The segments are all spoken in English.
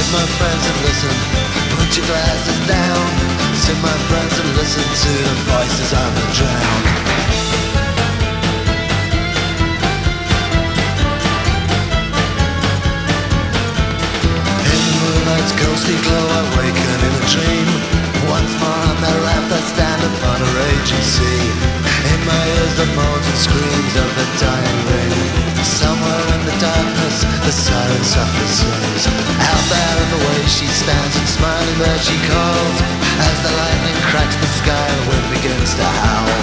my friends and listen, put your glasses down. Sit my friends and listen to the voices of the drowned. Moonlight's ghostly glow, I waken in a dream. Once more on the raft I stand upon a raging sea. In my ears the moans and screams of the dying rain. Somewhere in the darkness the siren softly sings. Out there in the way she stands and smiling there she calls. As the lightning cracks the sky the wind begins to howl.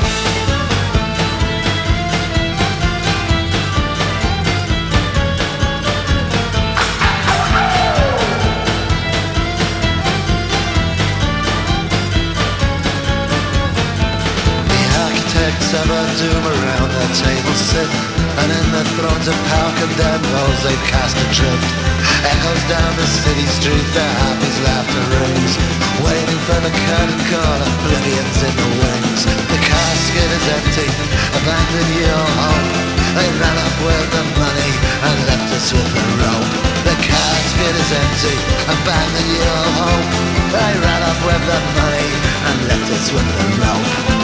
Of a doom around their tables sit, and in the thrones of power condemned those they've cast adrift. Echoes down the city streets, their harpies' laughter rings, waiting for the curtain call, oblivion's in the wings. The casket is empty, abandoned your home. They ran off with the money and left us with the rope. The casket is empty, abandoned your home. They ran off with the money and left us with the rope.